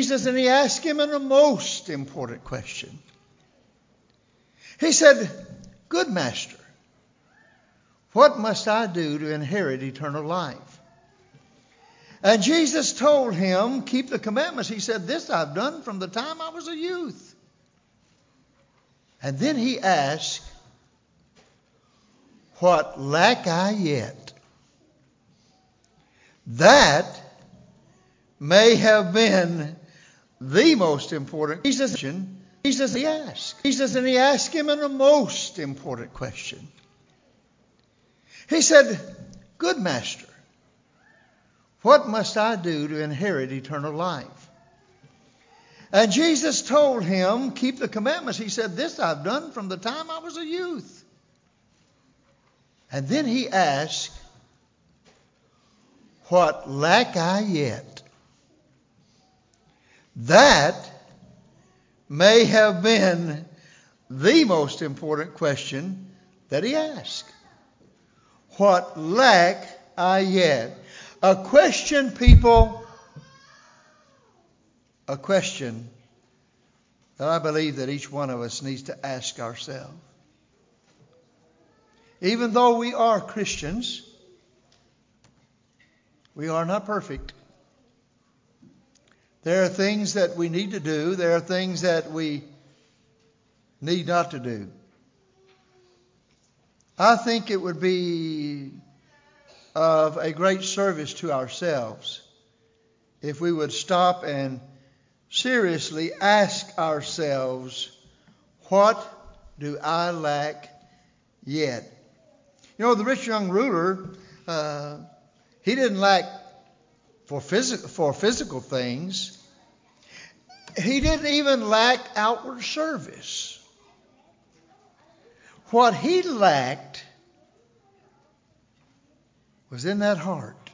Jesus and he asked him a most important question. He said, "Good master, what must I do to inherit eternal life?" And Jesus told him, "Keep the commandments." He said, "This I've done from the time I was a youth." And then he asked, "What lack I yet?" That may have been the most important question he asked. Jesus and he asked him a most important question. He said, "Good master, what must I do to inherit eternal life?" And Jesus told him, "Keep the commandments." He said, "This I've done from the time I was a youth." And then he asked, "What lack I yet?" That may have been the most important question that he asked. What lack I yet? A question, people, a question that I believe that each one of us needs to ask ourselves. Even though we are Christians, we are not perfect. There are things that we need to do. There are things that we need not to do. I think it would be of a great service to ourselves if we would stop and seriously ask ourselves, what do I lack yet? You know, the rich young ruler, he didn't lack for physical things. He didn't even lack outward service. What he lacked was in that heart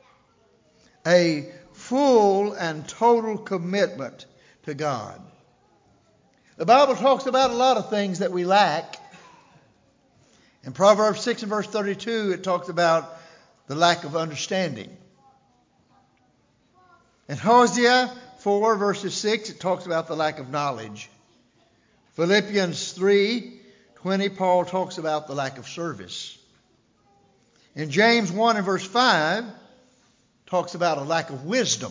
a full and total commitment to God. The Bible talks about a lot of things that we lack. In Proverbs 6 and verse 32, it talks about the lack of understanding. In Hosea 4 verses 6, it talks about the lack of knowledge. Philippians 3:20, Paul talks about the lack of service. In James 1 and verse 5, talks about a lack of wisdom.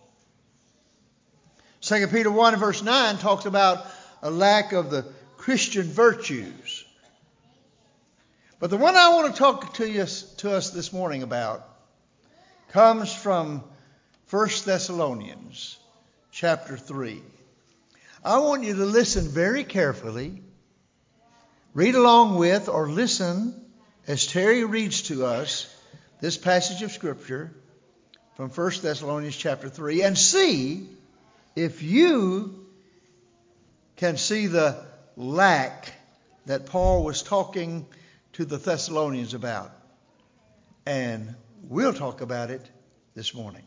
2 Peter 1 and verse 9 talks about a lack of the Christian virtues. But the one I want to talk to us this morning about comes from 1 Thessalonians chapter 3. I want you to listen very carefully. Read along with or listen as Terry reads to us this passage of Scripture from 1 Thessalonians chapter 3 and see if you can see the lack that Paul was talking to the Thessalonians about. And we'll talk about it this morning.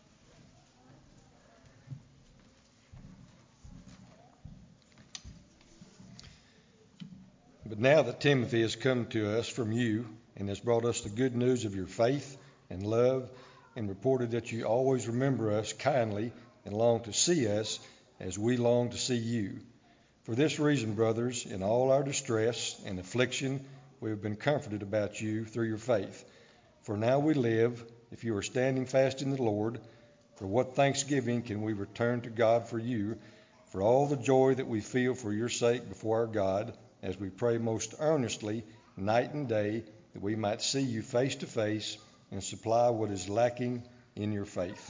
But now that Timothy has come to us from you and has brought us the good news of your faith and love and reported that you always remember us kindly and long to see us as we long to see you. For this reason, brothers, in all our distress and affliction, we have been comforted about you through your faith. For now we live, if you are standing fast in the Lord. For what thanksgiving can we return to God for you, for all the joy that we feel for your sake before our God, as we pray most earnestly, night and day, that we might see you face to face and supply what is lacking in your faith.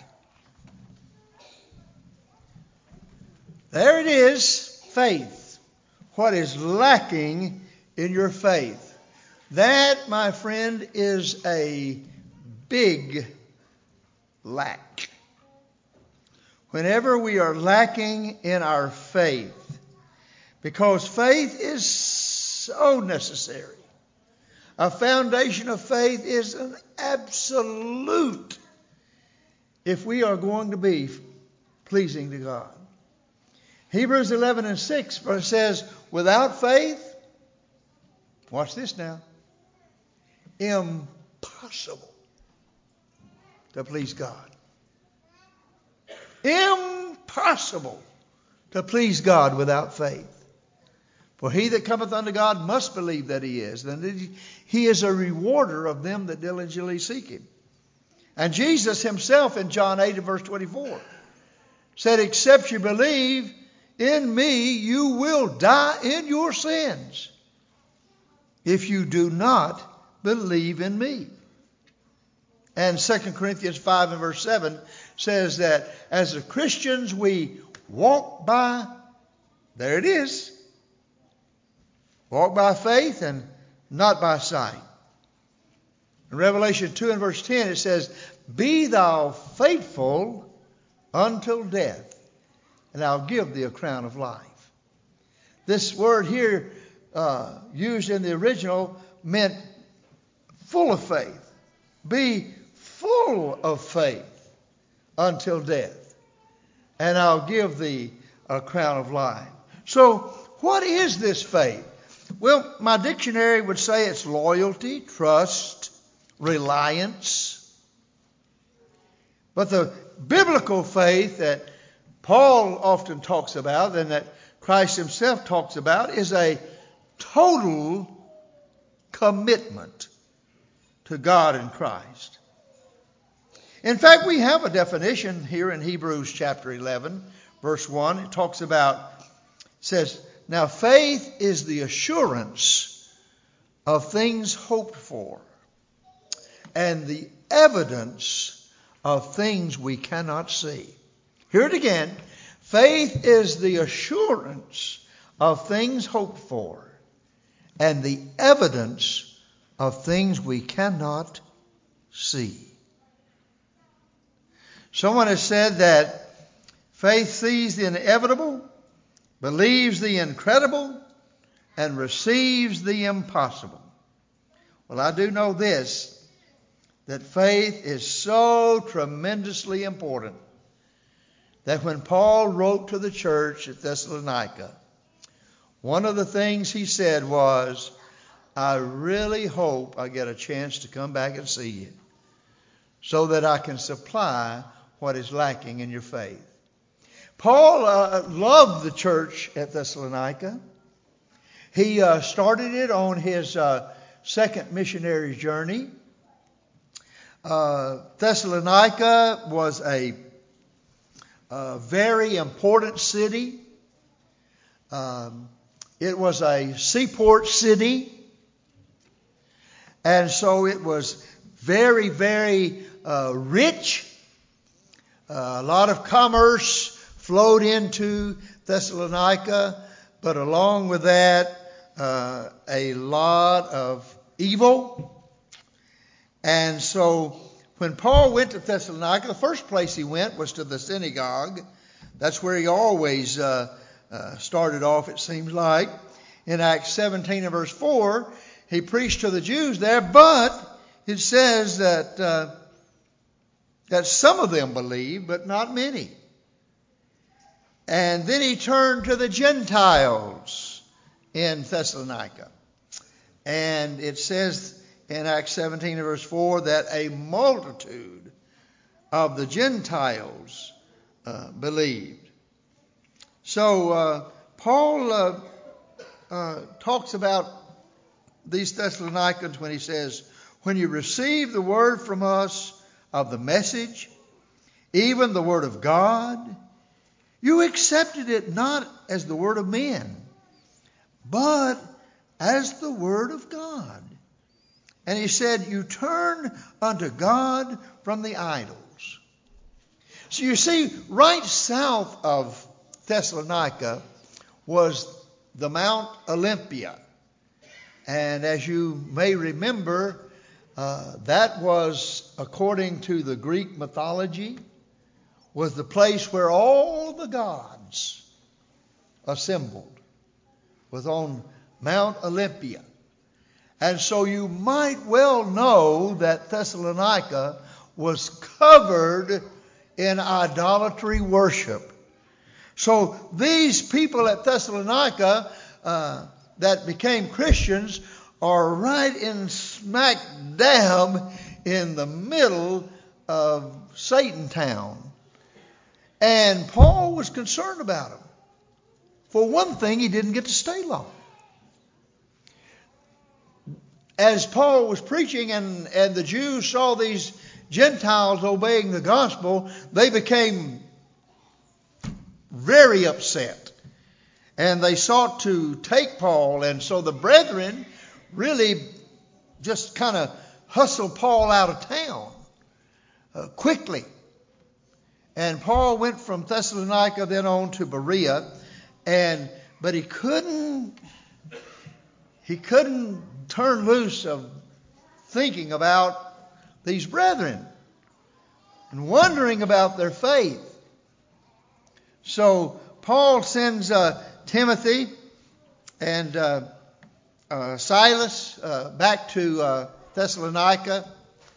There it is, faith. What is lacking in your faith? That, my friend, is a big lack. Whenever we are lacking in our faith, because faith is so necessary. A foundation of faith is an absolute if we are going to be pleasing to God. Hebrews 11 and 6 says, without faith, watch this now, impossible to please God. Impossible impossible to please God without faith. For he that cometh unto God must believe that he is, and that he is a rewarder of them that diligently seek him. And Jesus himself in John 8 and verse 24 said, except you believe in me, you will die in your sins if you do not believe in me. And 2 Corinthians 5 and verse 7 says that as Christians we walk by, there it is, walk by faith and not by sight. In Revelation 2 and verse 10 it says, be thou faithful until death, and I'll give thee a crown of life. This word here used in the original meant full of faith. Be full of faith until death, and I'll give thee a crown of life. So what is this faith? Well, my dictionary would say it's loyalty, trust, reliance. But the biblical faith that Paul often talks about and that Christ himself talks about is a total commitment to God and Christ. In fact, we have a definition here in Hebrews chapter 11, verse 1. It talks about, says, now faith is the assurance of things hoped for and the evidence of things we cannot see. Hear it again. Faith is the assurance of things hoped for and the evidence of things we cannot see. Someone has said that faith sees the inevitable, believes the incredible, and receives the impossible. Well, I do know this, that faith is so tremendously important that when Paul wrote to the church at Thessalonica, one of the things he said was, I really hope I get a chance to come back and see you so that I can supply what is lacking in your faith. Paul loved the church at Thessalonica. He started it on his second missionary journey. Thessalonica was a very important city. It was a seaport city. And so it was very, very rich. A lot of commerce flowed into Thessalonica, but along with that, a lot of evil. And so when Paul went to Thessalonica, the first place he went was to the synagogue. That's where he always started off, it seems like. In Acts 17 and verse 4, he preached to the Jews there, but it says that some of them believed, but not many. And then he turned to the Gentiles in Thessalonica. And it says in Acts 17 and verse 4 that a multitude of the Gentiles believed. So Paul talks about these Thessalonians when he says, when you receive the word from us of the message, even the word of God, you accepted it not as the word of men, but as the word of God. And he said, you turn unto God from the idols. So you see, right south of Thessalonica was the Mount Olympia. And as you may remember, that was, according to the Greek mythology, was the place where all the gods assembled, was on Mount Olympia. And so you might well know that Thessalonica was covered in idolatry worship. So these people at Thessalonica that became Christians are right in smack dab in the middle of Satan town. And Paul was concerned about them. For one thing, he didn't get to stay long. As Paul was preaching and the Jews saw these Gentiles obeying the gospel, they became very upset. And they sought to take Paul. And so the brethren really just kind of hustled Paul out of town quickly. And Paul went from Thessalonica then on to Berea. But he couldn't turn loose of thinking about these brethren and wondering about their faith. So Paul sends Timothy and Silas back to Thessalonica,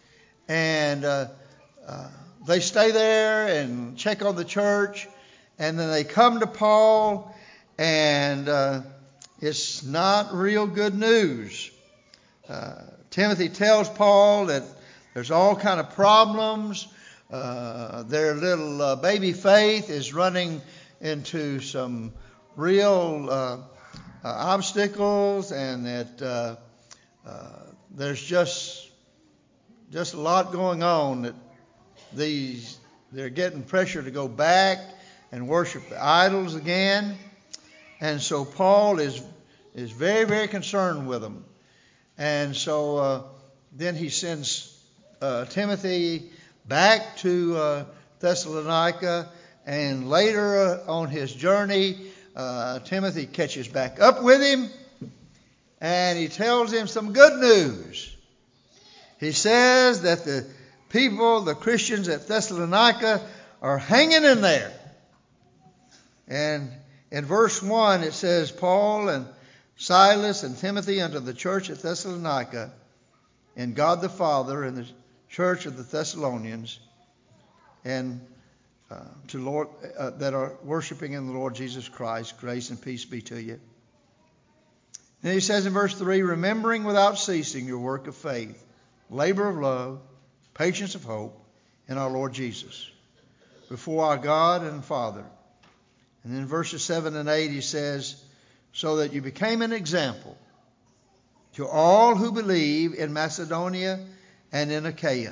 and they stay there and check on the church, and then they come to Paul, and it's not real good news. Timothy tells Paul that there's all kind of problems. Their little baby faith is running into some real obstacles, and that there's just a lot going on. That they're getting pressure to go back and worship the idols again, and so Paul is very, very concerned with them. And so then he sends Timothy back to Thessalonica, and later on his journey, Timothy catches back up with him, and he tells him some good news. He says that the people, the Christians at Thessalonica, are hanging in there. And in verse 1 it says, Paul and Silas and Timothy unto the church at Thessalonica, and God the Father and the church of the Thessalonians, and to Lord that are worshiping in the Lord Jesus Christ, grace and peace be to you. And he says in verse 3, remembering without ceasing your work of faith, labor of love, patience of hope in our Lord Jesus, before our God and Father. And then in verses 7 and 8 he says, so that you became an example to all who believe in Macedonia and in Achaia.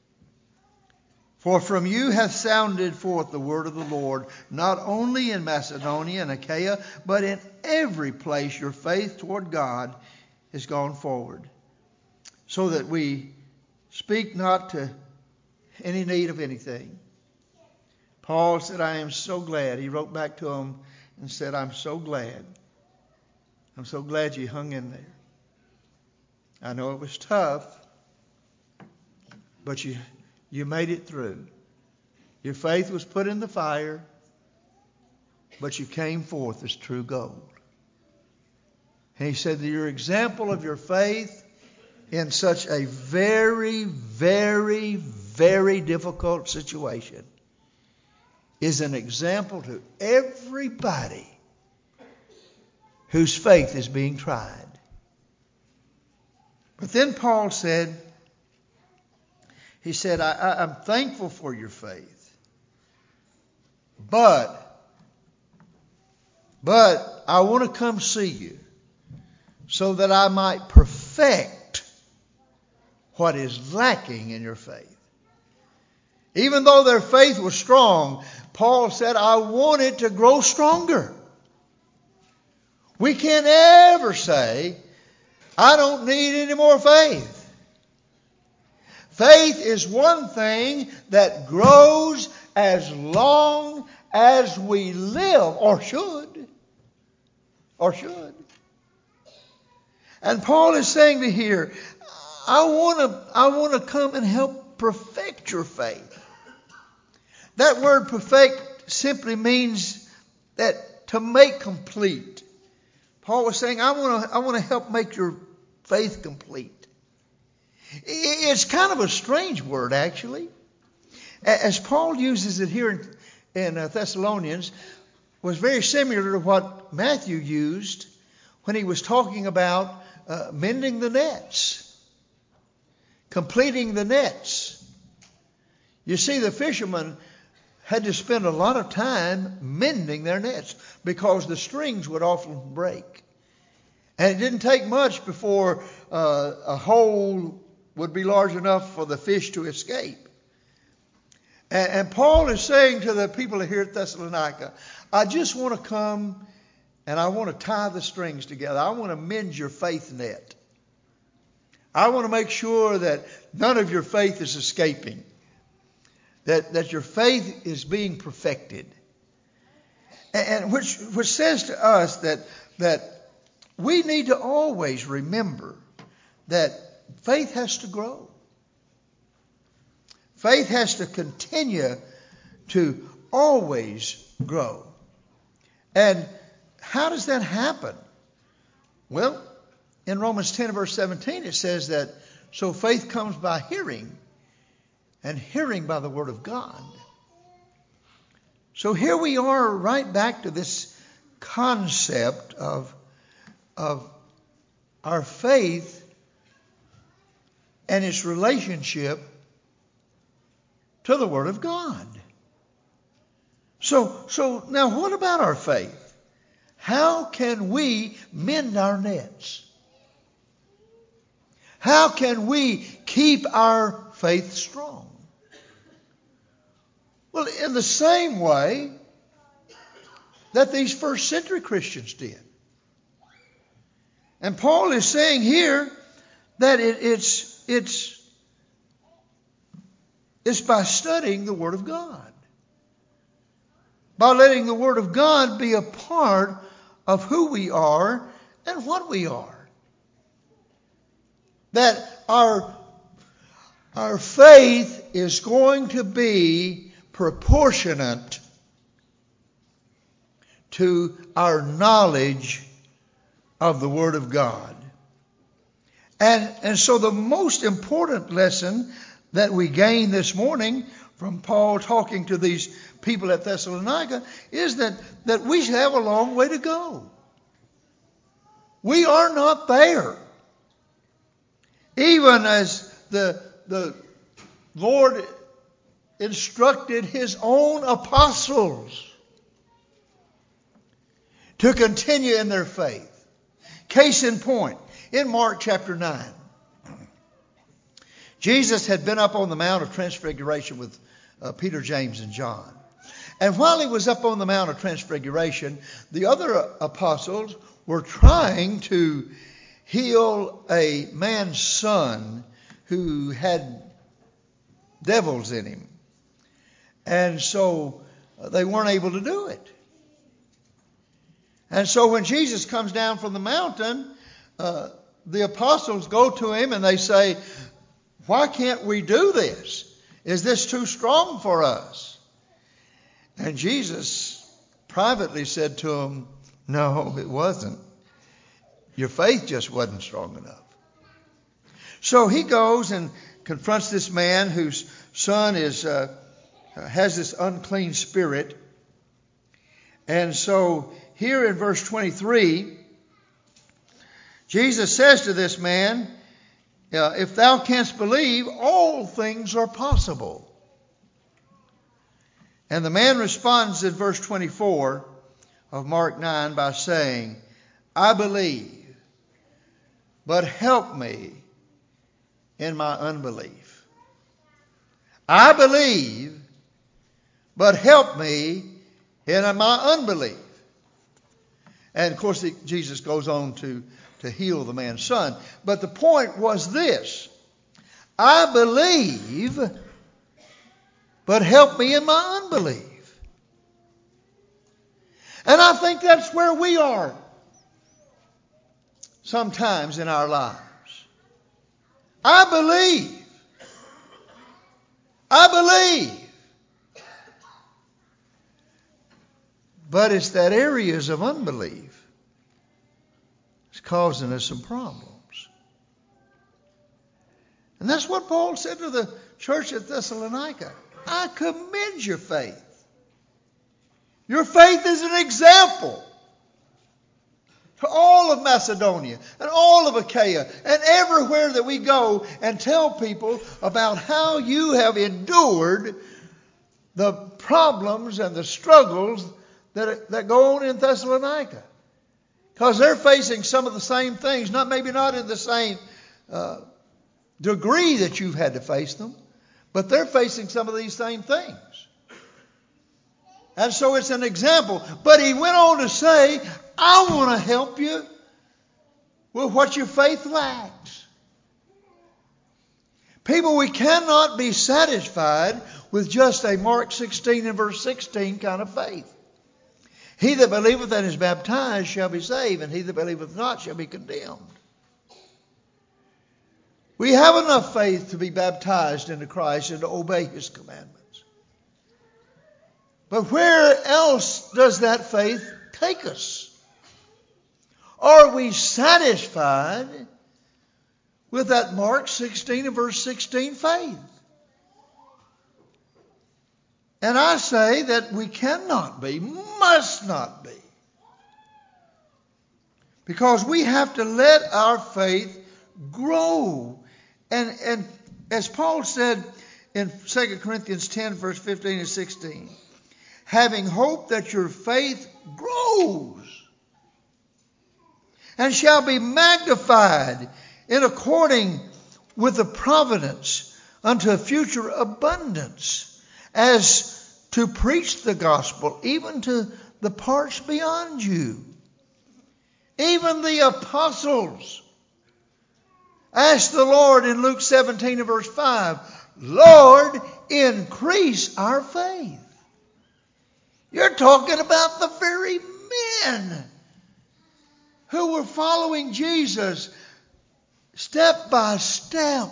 For from you hath sounded forth the word of the Lord, not only in Macedonia and Achaia, but in every place your faith toward God is gone forward, so that we speak not to any need of anything. Paul said, I am so glad. He wrote back to him and said, I'm so glad. I'm so glad you hung in there. I know it was tough, but you made it through. Your faith was put in the fire, but you came forth as true gold. And he said that your example of your faith in such a very, very, very difficult situation is an example to everybody whose faith is being tried. But then Paul said, I'm thankful for your faith, but I want to come see you so that I might perfect what is lacking in your faith. Even though their faith was strong, Paul said, I want it to grow stronger. We can't ever say, I don't need any more faith. Faith is one thing that grows as long as we live, or should. And Paul is saying to here, I want to come and help perfect your faith. That word perfect simply means that to make complete. Paul was saying, I want to help make your faith complete. It's kind of a strange word, actually. As Paul uses it here in Thessalonians, was very similar to what Matthew used when he was talking about mending the nets, completing the nets. You see, the fishermen had to spend a lot of time mending their nets because the strings would often break. And it didn't take much before a hole would be large enough for the fish to escape. And Paul is saying to the people here at Thessalonica, I just want to come and I want to tie the strings together. I want to mend your faith net. I want to make sure that none of your faith is escaping. That your faith is being perfected. And which says to us that we need to always remember that faith has to grow. Faith has to continue to always grow. And how does that happen? Well, in Romans 10 verse 17 it says that, so faith comes by hearing, and hearing by the word of God. So here we are right back to this concept of our faith and its relationship to the Word of God. So now what about our faith? How can we mend our nets? How can we keep our faith strong? Well, in the same way that these first century Christians did. And Paul is saying here that it's by studying the Word of God. By letting the Word of God be a part of who we are and what we are. That our faith is going to be proportionate to our knowledge of the Word of God. And so the most important lesson that we gain this morning from Paul talking to these people at Thessalonica is that we have a long way to go. We are not there. Even as the Lord instructed His own apostles to continue in their faith. Case in point, in Mark chapter 9, Jesus had been up on the Mount of Transfiguration with Peter, James, and John. And while He was up on the Mount of Transfiguration, the other apostles were trying to heal a man's son who had devils in him. And so they weren't able to do it. And so when Jesus comes down from the mountain, the apostles go to Him and they say, why can't we do this? Is this too strong for us? And Jesus privately said to them, no, it wasn't. Your faith just wasn't strong enough. So He goes and confronts this man whose son has this unclean spirit. And so here in verse 23, Jesus says to this man, if thou canst believe, all things are possible. And the man responds in verse 24 of Mark 9 by saying, I believe, but help me in my unbelief. I believe, but help me in my unbelief. And of course, Jesus goes on to heal the man's son. But the point was this: I believe, but help me in my unbelief. And I think that's where we are sometimes in our lives. I believe. But it's that areas of unbelief that's causing us some problems. And that's what Paul said to the church at Thessalonica. I commend your faith. Your faith is an example to all of Macedonia and all of Achaia and everywhere that we go and tell people about how you have endured the problems and the struggles that go on in Thessalonica. Because they're facing some of the same things, maybe not in the same degree that you've had to face them, but they're facing some of these same things. And so it's an example. But he went on to say, I want to help you with what your faith lacks. People, we cannot be satisfied with just a Mark 16 and verse 16 kind of faith. He that believeth and is baptized shall be saved, and he that believeth not shall be condemned. We have enough faith to be baptized into Christ and to obey his commandments. But where else does that faith take us? Are we satisfied with that Mark 16 and verse 16 faith? And I say that we cannot be, must not be. Because we have to let our faith grow. And as Paul said in 2 Corinthians 10 verse 15 and 16, having hope that your faith grows and shall be magnified in according with the providence unto a future abundance, as to preach the gospel even to the parts beyond you. Even the apostles asked the Lord in Luke 17 and verse 5, Lord, increase our faith. You're talking about the very men who were following Jesus step by step,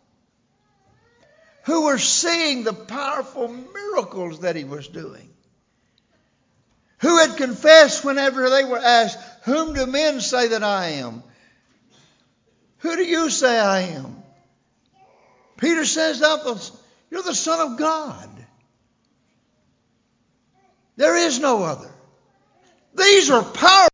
who were seeing the powerful miracles that he was doing, who had confessed whenever they were asked, whom do men say that I am? Who do you say I am? Peter says, you're the Son of God. There is no other. These are powerful